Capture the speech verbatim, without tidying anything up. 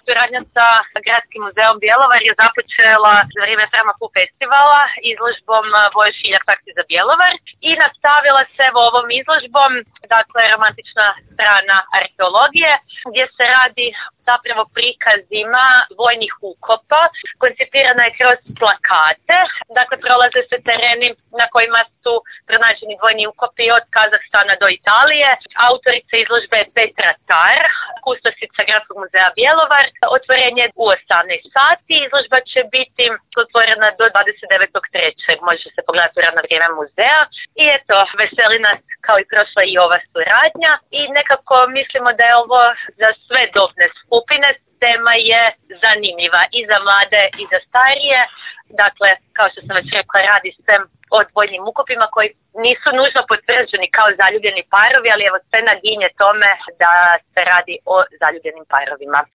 suradnja sa Gradskim muzeom Bjelovar je započela za vrijeme Framafu festivala izložbom Boje Šiljak Taksi za Bjelovar i nastavila se evo ovom izložbom, dakle romantična strana arheologije, gdje se radi zapravo prikazima vojnih ukopa, koncipirana je kroz plakate, dakle prolaze se tereni na kojima su pronađeni vojni ukopi od Kazahstana do Italije. Autorica izložbe je Petra Tar, kustosica Gradskog muzeja Bjelovar. Otvorenje u osamnaest sati, izložba će biti otvorena do dvadeset devetog trećeg Može se pogledati u radno vrijeme muzeja. I eto, veseli nas kao i prošla i ova suradnja i nekako mislimo da je ovo za sve dobne skupine. Tema je zanimljiva i za mlade i za starije. Dakle, kao što sam već rekla, radi se o vojnim ukopima koji nisu nužno potvrđeni kao zaljubljeni parovi, ali evo sve naginje tome da se radi o zaljubljenim parovima.